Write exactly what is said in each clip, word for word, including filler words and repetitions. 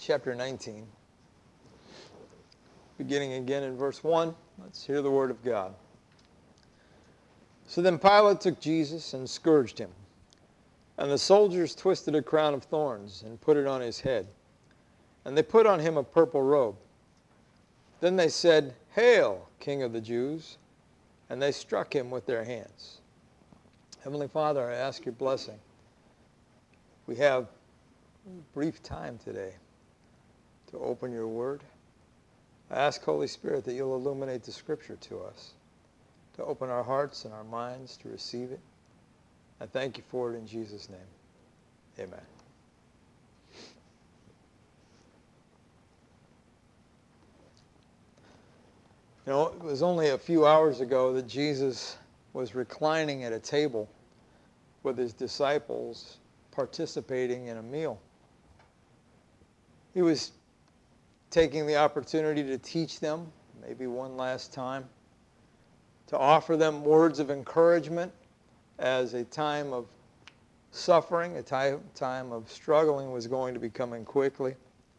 chapter nineteen. Beginning again in verse one, let's hear the word of God. So then Pilate took Jesus and scourged him. And the soldiers twisted a crown of thorns and put it on his head. And they put on him a purple robe. Then they said, "Hail, King of the Jews!" And they struck him with their hands. Heavenly Father, I ask your blessing. We have a brief time today to open your word. I ask, Holy Spirit, that you'll illuminate the scripture to us, to open our hearts and our minds to receive it. I thank you for it in Jesus' name. Amen. You know, it was only a few hours ago that Jesus was reclining at a table with his disciples participating in a meal. He was taking the opportunity to teach them, maybe one last time, to offer them words of encouragement as a time of suffering, a time, time of struggling was going to be coming quickly.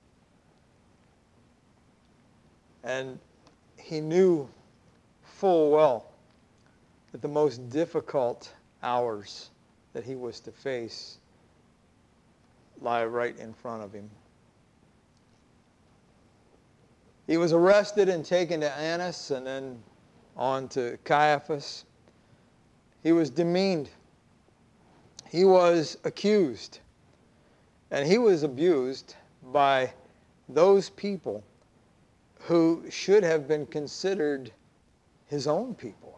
And he knew full well that the most difficult hours that he was to face lie right in front of him. He was arrested and taken to Annas and then on to Caiaphas. He was demeaned. He was accused. And he was abused by those people who should have been considered his own people.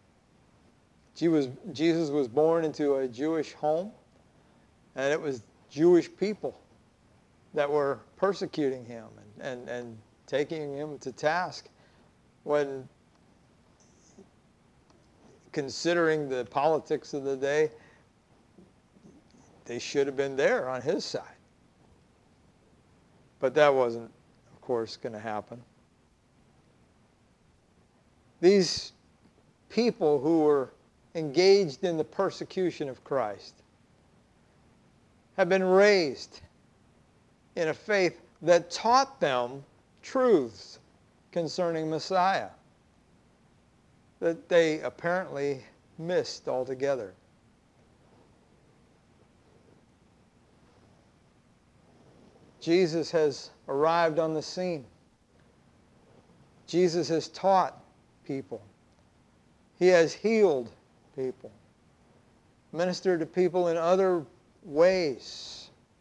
Jesus was born into a Jewish home, and it was Jewish people that were persecuting him and, and, and taking him to task when, considering the politics of the day, they should have been there on his side. But that wasn't, of course, going to happen. These people who were engaged in the persecution of Christ have been raised in a faith that taught them truths concerning Messiah that they apparently missed altogether. Jesus has arrived on the scene. Jesus has taught people. He has healed people, ministered to people in other ways.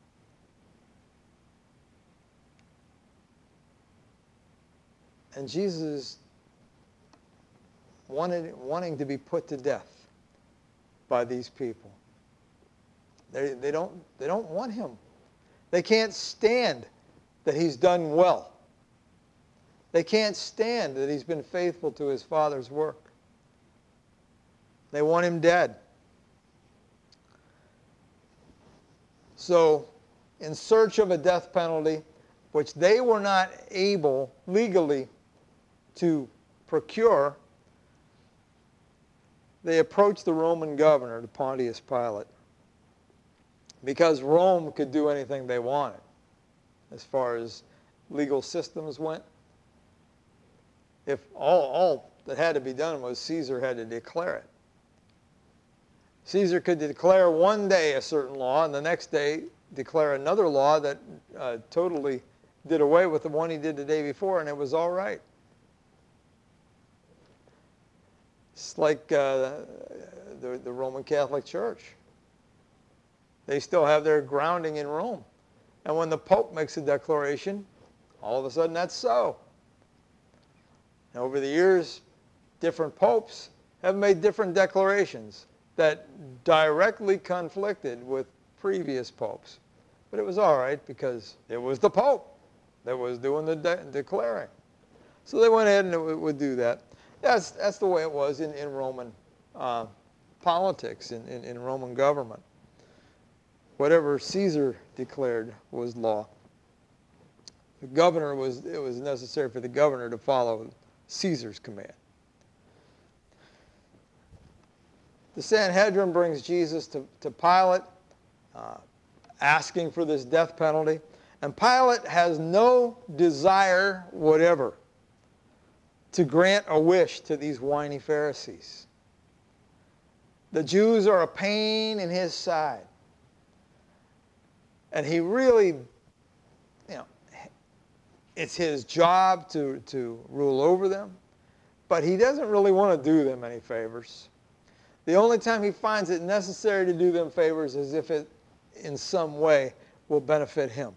And Jesus is wanted, wanting to be put to death by these people. They, they, don't, they don't want him. They can't stand that he's done well. They can't stand that he's been faithful to his Father's work. They want him dead. So, in search of a death penalty, which they were not able legally to procure, they approached the Roman governor, Pontius Pilate, because Rome could do anything they wanted as far as legal systems went. If all, all that had to be done was Caesar had to declare it. Caesar could declare one day a certain law and the next day declare another law that uh, totally did away with the one he did the day before, and it was all right. It's like uh, the, the Roman Catholic Church. They still have their grounding in Rome. And when the Pope makes a declaration, all of a sudden that's so. And over the years, different popes have made different declarations that directly conflicted with previous popes. But it was all right because it was the Pope that was doing the de- declaring. So they went ahead and it would do that. That's, that's the way it was in, in Roman uh, politics, in, in, in Roman government. Whatever Caesar declared was law. The governor was, it was necessary for the governor to follow Caesar's command. The Sanhedrin brings Jesus to, to Pilate, uh, asking for this death penalty. And Pilate has no desire whatever to grant a wish to these whiny Pharisees. The Jews are a pain in his side. And he really, you know, it's his job to, to rule over them. But he doesn't really want to do them any favors. The only time he finds it necessary to do them favors is if it, in some way, will benefit him.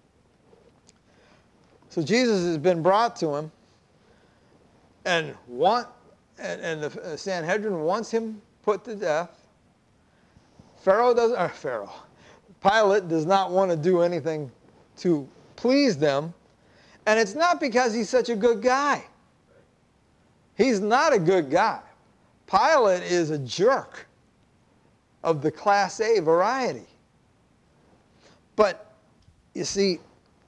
So Jesus has been brought to him, and want, and, and the Sanhedrin wants him put to death. Pharaoh doesn't, or Pharaoh, Pilate does not want to do anything to please them, and it's not because he's such a good guy. He's not a good guy. Pilate is a jerk of the Class A variety. But, you see,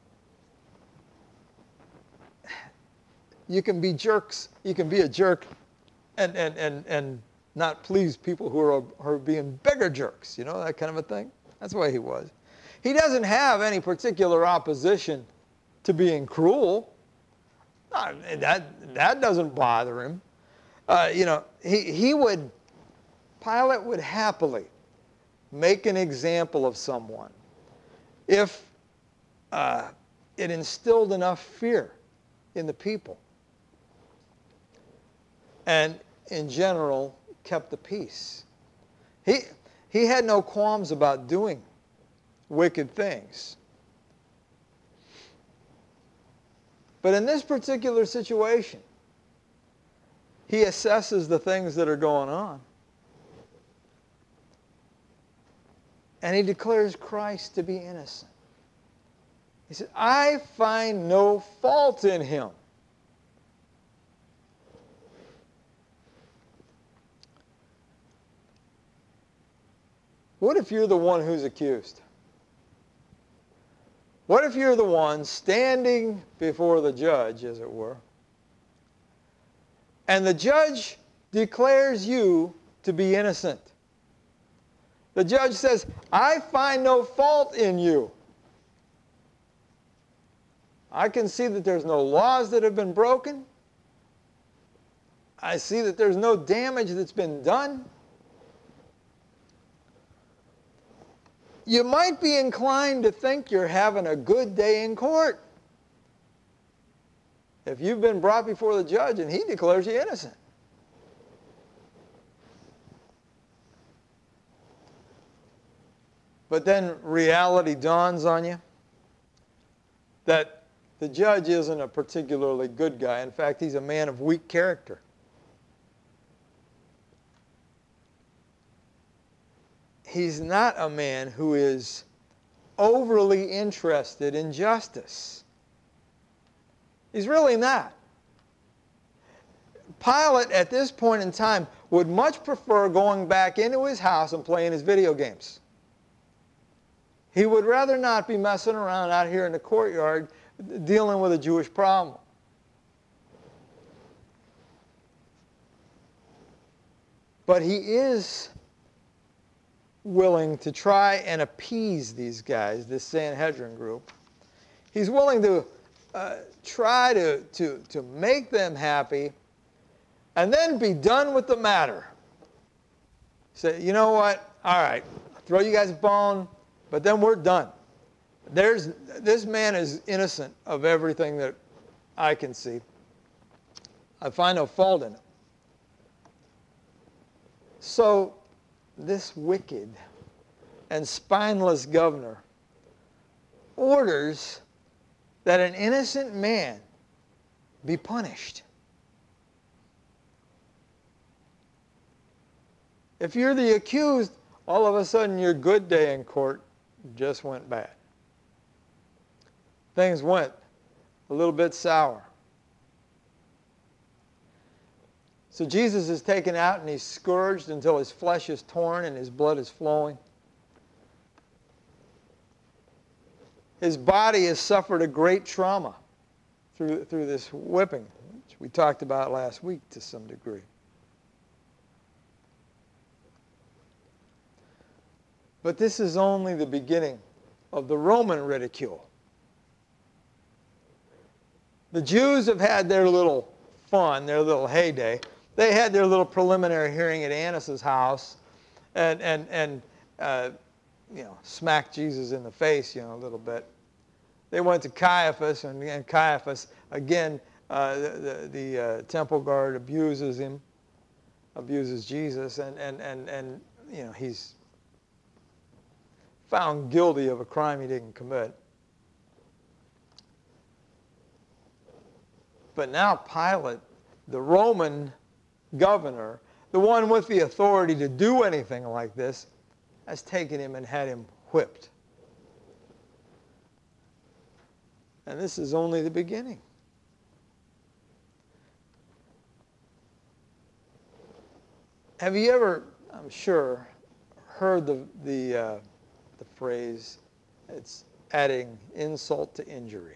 you can be jerks, you can be a jerk and, and, and, and not please people who are, who are being bigger jerks, you know, that kind of a thing. That's the way he was. He doesn't have any particular opposition to being cruel. Uh, that, that doesn't bother him. Uh, you know, he, he would, Pilate would happily make an example of someone if uh, it instilled enough fear in the people. And in general, kept the peace. He, he had no qualms about doing wicked things. But in this particular situation, he assesses the things that are going on. And he declares Christ to be innocent. He said, I find no fault in him. What if you're the one who's accused? What if you're the one standing before the judge, as it were, and the judge declares you to be innocent? The judge says, I find no fault in you. I can see that there's no laws that have been broken. I see that there's no damage that's been done. You might be inclined to think you're having a good day in court if you've been brought before the judge and he declares you innocent. But then reality dawns on you that the judge isn't a particularly good guy. In fact, he's a man of weak character. He's not a man who is overly interested in justice. He's really not. Pilate, at this point in time, would much prefer going back into his house and playing his video games. He would rather not be messing around out here in the courtyard dealing with a Jewish problem. But he is willing to try and appease these guys, this Sanhedrin group. He's willing to uh, try to, to, to make them happy and then be done with the matter. Say, you know what? All right, I'll throw you guys a bone, but then we're done. There's, this man is innocent of everything that I can see. I find no fault in it. So this wicked and spineless governor orders that an innocent man be punished. If you're the accused, all of a sudden your good day in court just went bad. Things went a little bit sour. So Jesus is taken out and he's scourged until his flesh is torn and his blood is flowing. His body has suffered a great trauma through, through this whipping, which we talked about last week to some degree. But this is only the beginning of the Roman ridicule The Jews have had their little fun, their little heyday. They had their little preliminary hearing at Annas' house and, and, and uh, you know, smacked Jesus in the face, you know, a little bit. They went to Caiaphas, and, and Caiaphas, again, uh, the, the, the uh, temple guard abuses him, abuses Jesus, and, and, and, and, you know, he's found guilty of a crime he didn't commit. But now Pilate, the Roman governor, the one with the authority to do anything like this, has taken him and had him whipped. And this is only the beginning. Have you ever, I'm sure, heard the, the, uh, the phrase, it's adding insult to injury?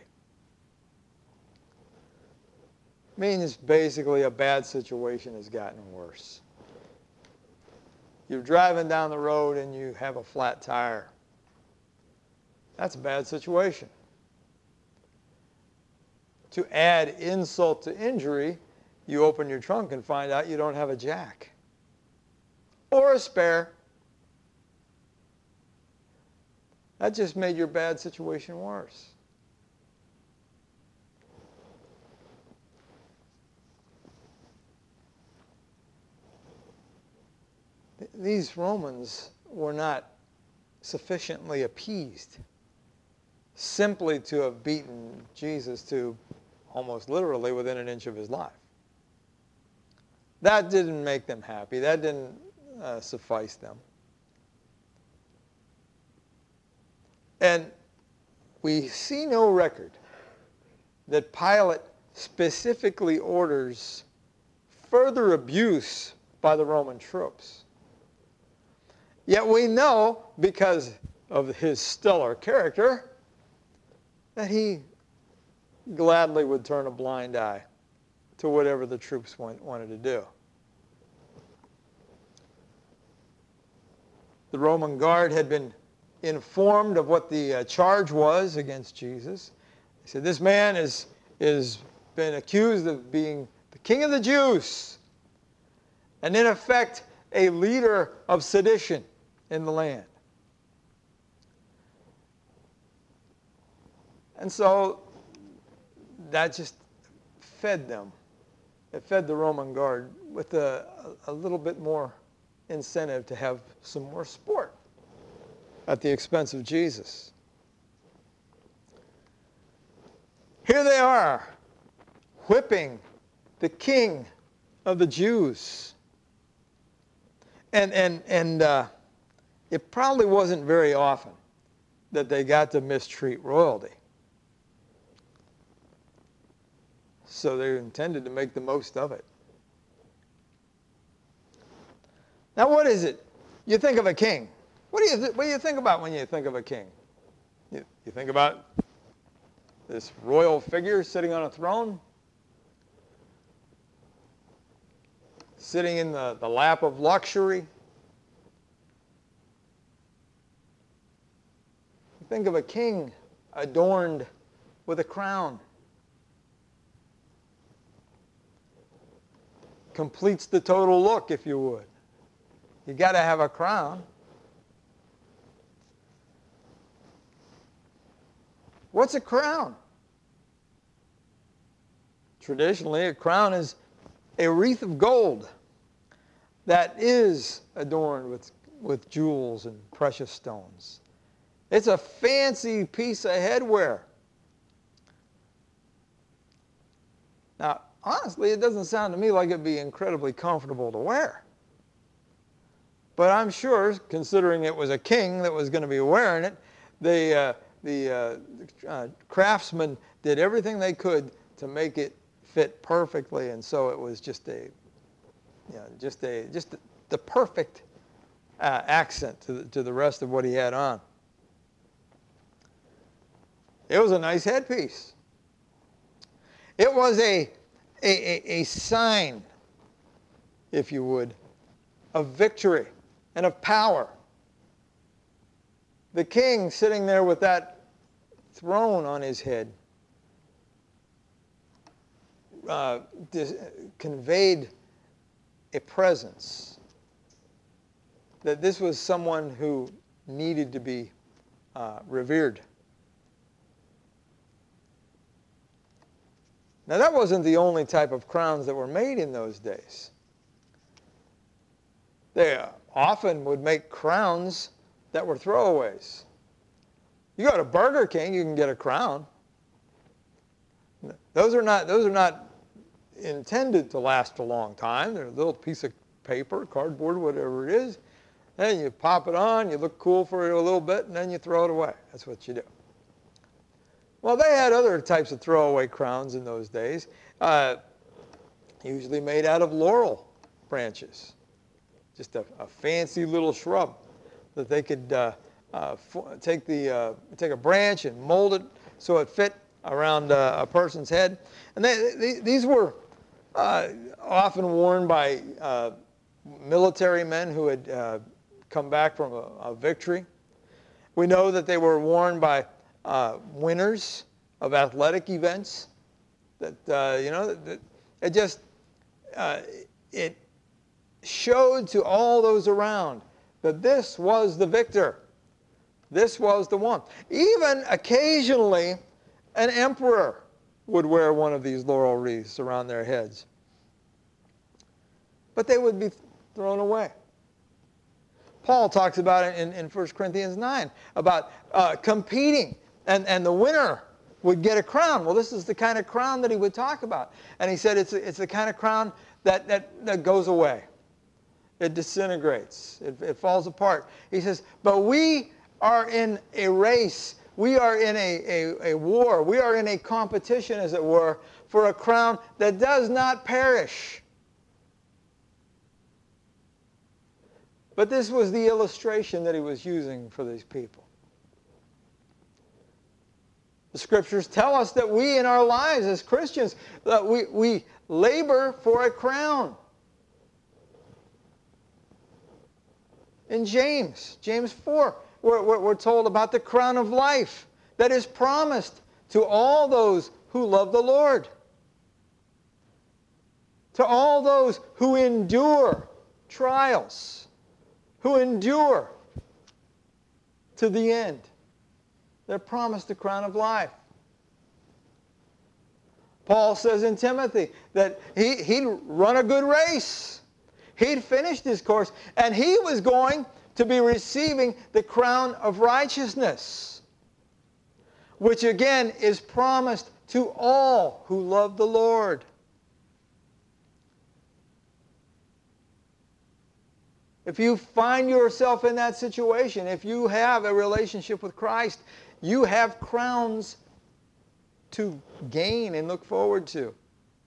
Means basically a bad situation has gotten worse. You're driving down the road and you have a flat tire. That's a bad situation. To add insult to injury, you open your trunk and find out you don't have a jack or a spare. That just made your bad situation worse. These Romans were not sufficiently appeased simply to have beaten Jesus to almost literally within an inch of his life. That didn't make them happy. That didn't uh, suffice them. And we see no record that Pilate specifically orders further abuse by the Roman troops. Yet we know, because of his stellar character, that he gladly would turn a blind eye to whatever the troops want, wanted to do. The Roman guard had been informed of what the uh, charge was against Jesus. They said, this man is, is been accused of being the king of the Jews, and in effect, a leader of sedition in the land. And so that just fed them. It fed the Roman guard with a, a little bit more incentive to have some more sport at the expense of Jesus. Here they are, whipping the king of the Jews. And, and, and uh, it probably wasn't very often that they got to mistreat royalty. So they intended to make the most of it. Now, what is it? You think of a king. What do you, th- what do you think about when you think of a king? You, you think about this royal figure sitting on a throne, sitting in the, the lap of luxury. You think of a king adorned with a crown. Completes the total look, if you would. You got to have a crown. What's a crown? Traditionally, a crown is a wreath of gold that is adorned with, with jewels and precious stones. It's a fancy piece of headwear. Now, honestly, it doesn't sound to me like it'd be incredibly comfortable to wear. But I'm sure, considering it was a king that was going to be wearing it, the, uh, the uh, uh, craftsmen did everything they could to make it fit perfectly, and so it was just a, you know, just a, just the, the perfect uh, accent to the, to the rest of what he had on. It was a nice headpiece. It was a A, a, a sign, if you would, of victory and of power. The king sitting there with that throne on his head uh, dis- conveyed a presence, that this was someone who needed to be uh, revered. Now, that wasn't the only type of crowns that were made in those days. They often would make crowns that were throwaways. You go to Burger King, you can get a crown. Those are not, those are not intended to last a long time. They're a little piece of paper, cardboard, whatever it is. Then you pop it on, you look cool for a little bit, and then you throw it away. That's what you do. Well, they had other types of throwaway crowns in those days, uh, usually made out of laurel branches. Just a, a fancy little shrub that they could uh, uh, take, the, uh, take a branch and mold it so it fit around uh, a person's head. And they, they, these were uh, often worn by uh, military men who had uh, come back from a, a victory. We know that they were worn by uh, winners of athletic events. That, uh, you know, that, it just, uh, it showed to all those around that this was the victor. This was the one. Even occasionally, an emperor would wear one of these laurel wreaths around their heads. But they would be thrown away. Paul talks about it in, in First Corinthians nine, about uh, competing, and, and the winner would get a crown. Well, this is the kind of crown that he would talk about. And he said it's, it's the kind of crown that, that, that goes away. It disintegrates. It, it falls apart. He says, but we are in a race. We are in a, a, a war. We are in a competition, as it were, for a crown that does not perish. But this was the illustration that he was using for these people. The scriptures tell us that we in our lives as Christians, that we, we labor for a crown. In James, James four, we're, we're, we're told about the crown of life that is promised to all those who love the Lord. To all those who endure trials, who endure to the end. They're promised the crown of life. Paul says in Timothy that he, he'd run a good race. He'd finished his course, and he was going to be receiving the crown of righteousness, which again is promised to all who love the Lord. If you find yourself in that situation, if you have a relationship with Christ, you have crowns to gain and look forward to.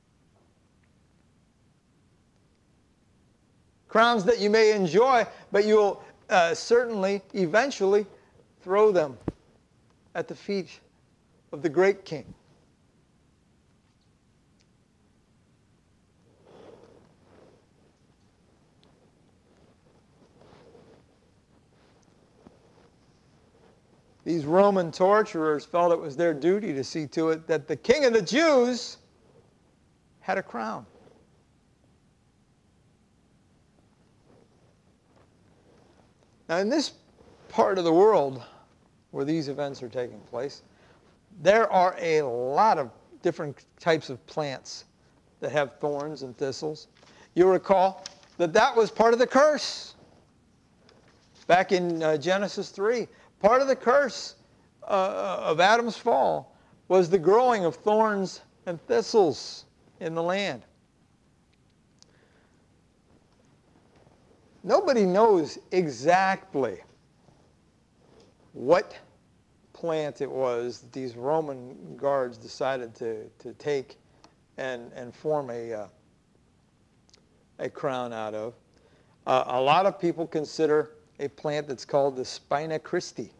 Crowns that you may enjoy, but you'll uh, certainly eventually throw them at the feet of the great King. These Roman torturers felt it was their duty to see to it that the King of the Jews had a crown. Now, in this part of the world where these events are taking place, there are a lot of different types of plants that have thorns and thistles. You recall that that was part of the curse. Back in uh, Genesis three, part of the curse uh, of Adam's fall was the growing of thorns and thistles in the land. Nobody knows exactly what plant it was that these Roman guards decided to, to take and, and form a, uh, a crown out of. Uh, a lot of people consider a plant that's called the Spina Christi.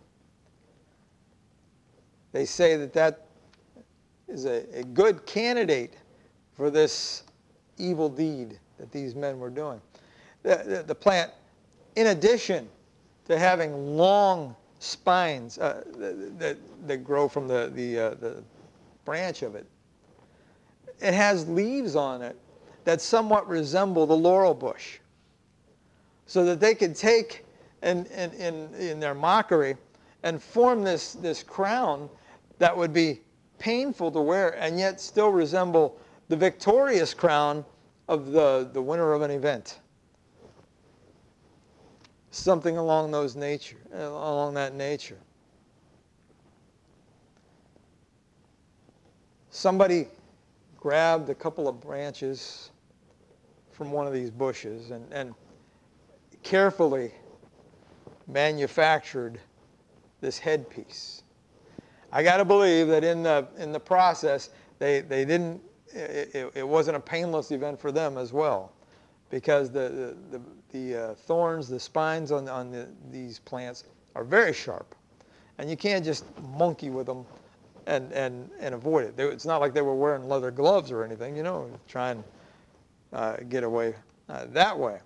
They say that that is a, a good candidate for this evil deed that these men were doing. The, the, the plant, in addition to having long spines uh, that, that grow from the, the, uh, the branch of it, it has leaves on it that somewhat resemble the laurel bush, so that they could take in, in, in, in their mockery and form this, this crown that would be painful to wear and yet still resemble the victorious crown of the, the winner of an event. Something along those nature, along that nature. Somebody grabbed a couple of branches from one of these bushes and, and carefully manufactured this headpiece. I got to believe that in the in the process, they they didn't. It, it wasn't a painless event for them as well, because the the the, the uh, thorns, the spines on on the, these plants are very sharp, and you can't just monkey with them and and and avoid it. They, it's not like they were wearing leather gloves or anything, you know, try and uh, get away uh, that way.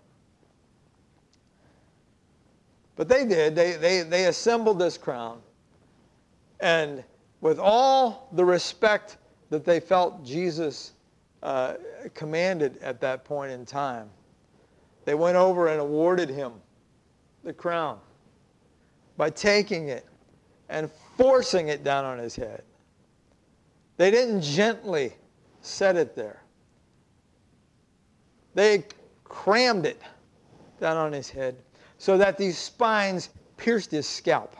But they did. They they they assembled this crown. And with all the respect that they felt Jesus uh, commanded at that point in time, they went over and awarded him the crown by taking it and forcing it down on his head. They didn't gently set it there. They crammed it down on his head so that these spines pierced his scalp.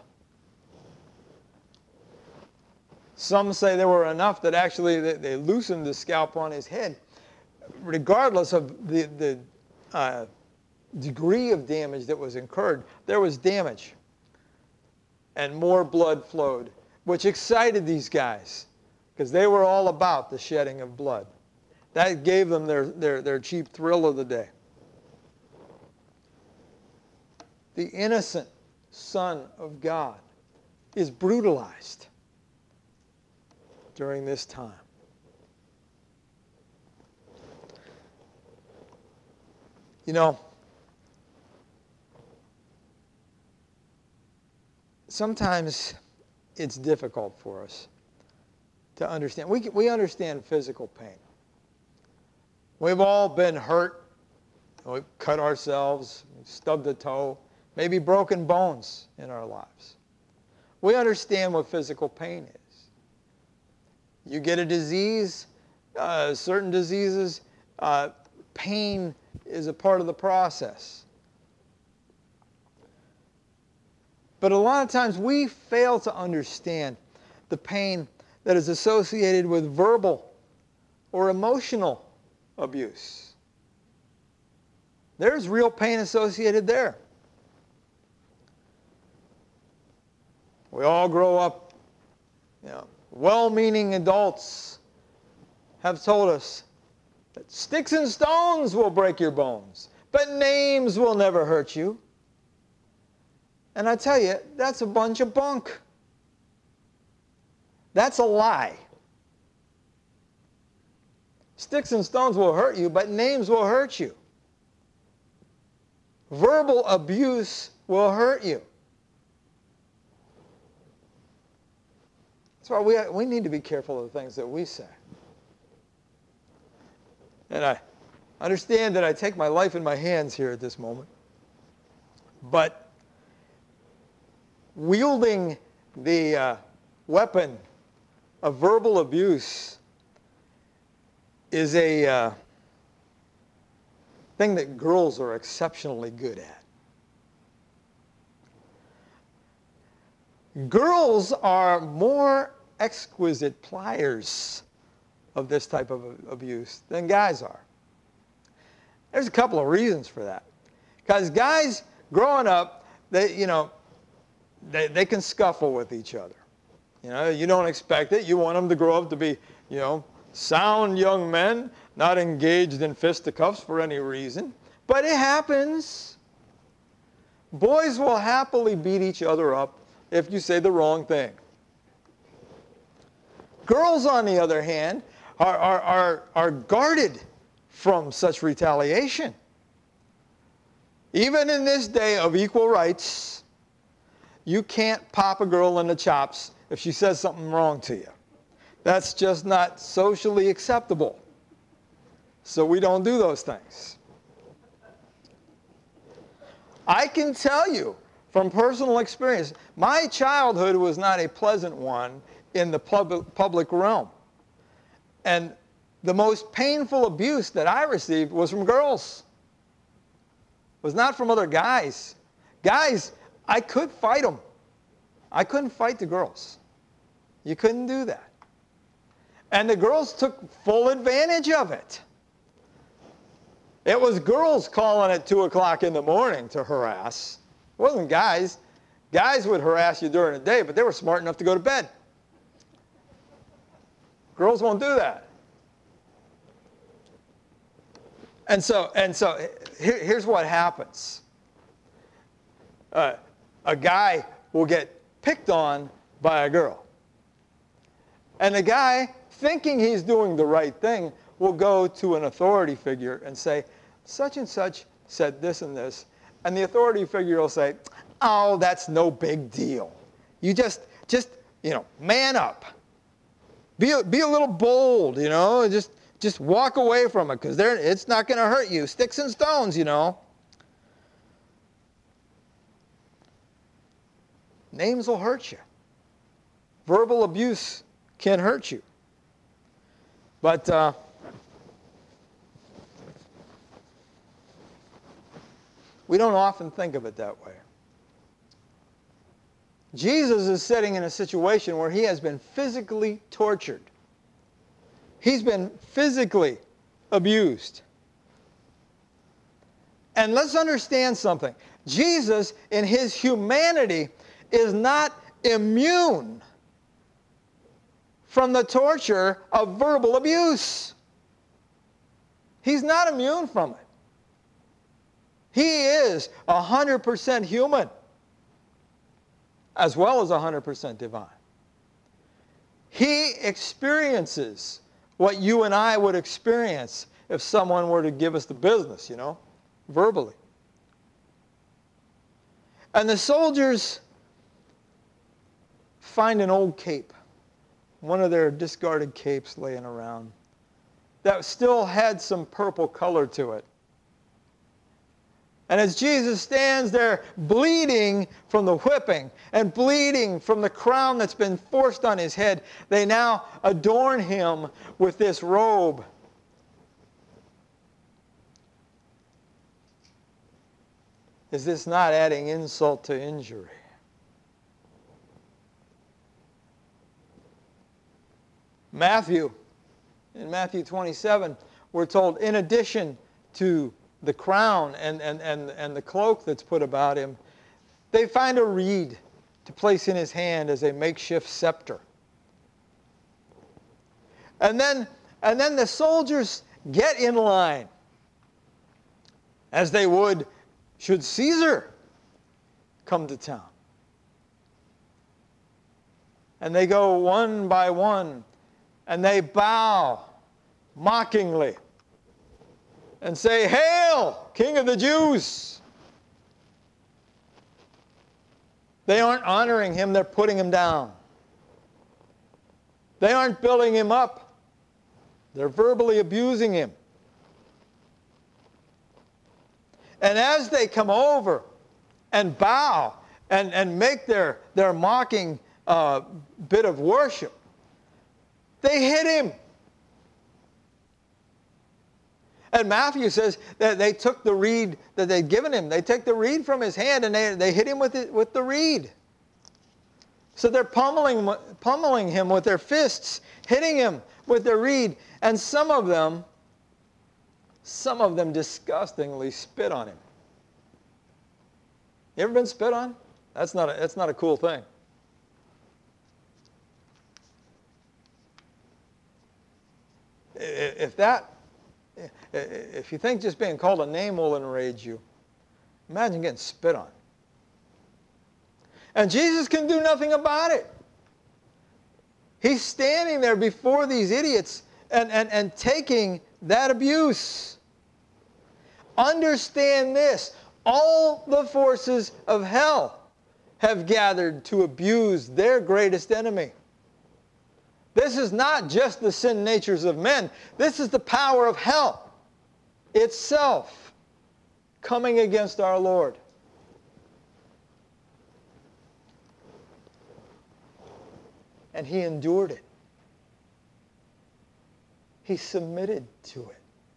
Some say there were enough that actually they, they loosened the scalp on his head. Regardless of the, the uh, degree of damage that was incurred, there was damage. And more blood flowed, which excited these guys, because they were all about the shedding of blood. That gave them their, their, their cheap thrill of the day. The innocent Son of God is brutalized during this time. You know, sometimes it's difficult for us to understand. We, we understand physical pain. We've all been hurt. We've cut ourselves, we've stubbed a toe, maybe broken bones in our lives. We understand what physical pain is. You get a disease, uh, certain diseases, uh, pain is a part of the process. But a lot of times we fail to understand the pain that is associated with verbal or emotional abuse. There's real pain associated there. We all grow up, you know, well-meaning adults have told us that sticks and stones will break your bones, but names will never hurt you. And I tell you, that's a bunch of bunk. That's a lie. Sticks and stones will hurt you, but names will hurt you. Verbal abuse will hurt you. That's why we, we need to be careful of the things that we say. And I understand that I take my life in my hands here at this moment. But wielding the uh, weapon of verbal abuse is a uh, thing that girls are exceptionally good at. Girls are more exquisite pliers of this type of abuse than guys are. There's a couple of reasons for that. Because guys growing up, they, you know, they, they can scuffle with each other. You know, you don't expect it. You want them to grow up to be, you know, sound young men, not engaged in fisticuffs for any reason. But it happens. Boys will happily beat each other up if you say the wrong thing. Girls, on the other hand, are, are, are, are guarded from such retaliation. Even in this day of equal rights, you can't pop a girl in the chops if she says something wrong to you. That's just not socially acceptable. So we don't do those things. I can tell you from personal experience, my childhood was not a pleasant one in the public, public realm. And the most painful abuse that I received was from girls. It was not from other guys. Guys, I could fight them. I couldn't fight the girls. You couldn't do that. And the girls took full advantage of it. It was girls calling at two o'clock in the morning to harass. It wasn't guys. Guys would harass you during the day, but they were smart enough to go to bed. Girls won't do that. And so, and so here, here's what happens. Uh, a guy will get picked on by a girl. And the guy, thinking he's doing the right thing, will go to an authority figure and say, such and such said this and this. And the authority figure will say, oh, that's no big deal. You just, just, you know, man up. Be a, be a little bold, you know, just, just walk away from it because it's not going to hurt you. Sticks and stones, you know. Names will hurt you. Verbal abuse can hurt you. But uh, we don't often think of it that way. Jesus is sitting in a situation where he has been physically tortured. He's been physically abused. And let's understand something. Jesus, in his humanity, is not immune from the torture of verbal abuse. He's not immune from it. He is one hundred percent human as well as one hundred percent divine. He experiences what you and I would experience if someone were to give us the business, you know, verbally. And the soldiers find an old cape, one of their discarded capes laying around, that still had some purple color to it. And as Jesus stands there bleeding from the whipping and bleeding from the crown that's been forced on his head, they now adorn him with this robe. Is this not adding insult to injury? Matthew, in Matthew twenty-seven, we're told, in addition to the crown and, and, and, and the cloak that's put about him, they find a reed to place in his hand as a makeshift scepter. And then, and then the soldiers get in line, as they would should Caesar come to town. And they go one by one, and they bow mockingly and say, "Hail, King of the Jews!" They aren't honoring him, they're putting him down. They aren't building him up, they're verbally abusing him. And as they come over and bow and, and make their, their mocking uh, bit of worship, they hit him. And Matthew says that they took the reed that they'd given him. They took the reed from his hand and they, they hit him with, it, with the reed. So they're pummeling, pummeling him with their fists, hitting him with their reed. And some of them, some of them disgustingly spit on him. You ever been spit on? That's not a, that's not a cool thing. If that, if you think just being called a name will enrage you, imagine getting spit on. And Jesus can do nothing about it. He's standing there before these idiots and, and, and taking that abuse. Understand this. All the forces of hell have gathered to abuse their greatest enemy. This is not just the sin natures of men. This is the power of hell. itself coming against our Lord. And he endured it. He submitted to it.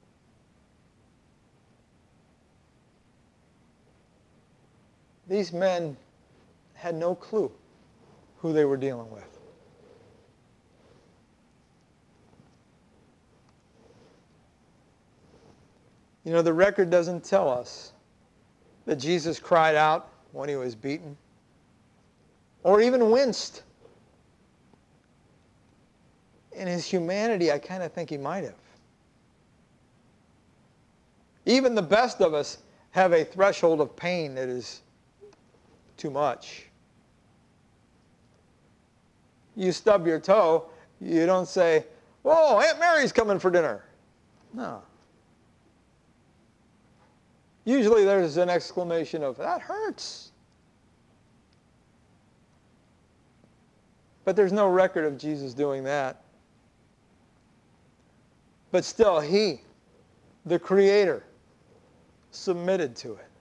These men had no clue who they were dealing with. You know, the record doesn't tell us that Jesus cried out when he was beaten or even winced. In his humanity, I kind of think he might have. Even the best of us have a threshold of pain that is too much. You stub your toe, you don't say, "Whoa, Aunt Mary's coming for dinner." No. Usually there's an exclamation of, "That hurts." But there's no record of Jesus doing that. But still, he, the Creator, submitted to it.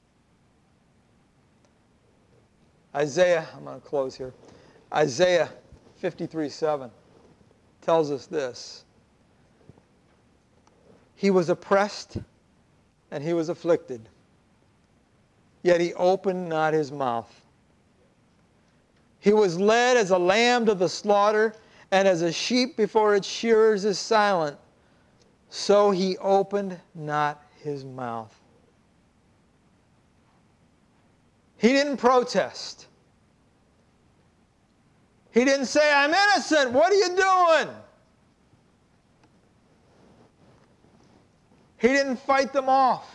Isaiah, I'm going to close here. Isaiah fifty-three seven tells us this. He was oppressed and he was afflicted, yet he opened not his mouth. He was led as a lamb to the slaughter, and as a sheep before its shearers is silent, so he opened not his mouth. He didn't protest. He didn't say, "I'm innocent. What are you doing?" He didn't fight them off.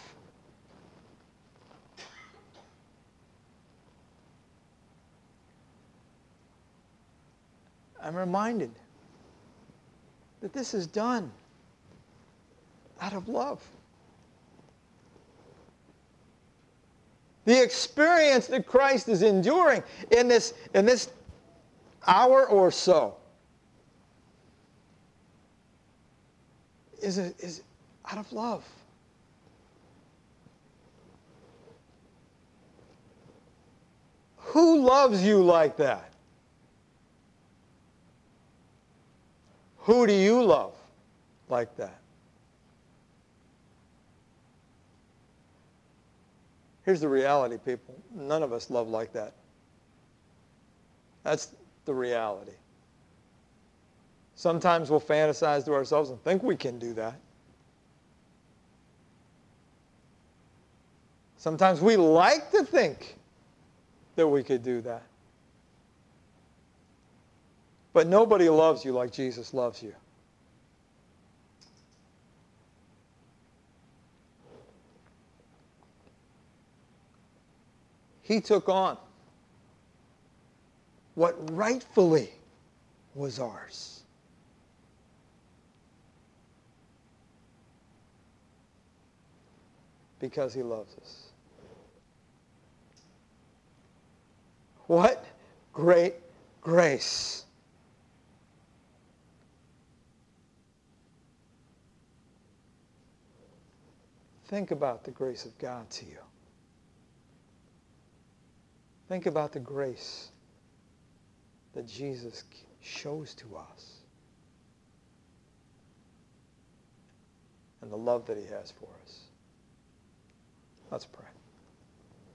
I'm reminded that this is done out of love. The experience that Christ is enduring in this, in this hour or so is, a, is out of love. Who loves you like that? Who do you love like that? Here's the reality, people. None of us love like that. That's the reality. Sometimes we'll fantasize to ourselves and think we can do that. Sometimes we like to think that we could do that. But nobody loves you like Jesus loves you. He took on what rightfully was ours. Because he loves us. What great grace. Think about the grace of God to you. Think about the grace that Jesus shows to us and the love that he has for us. Let's pray.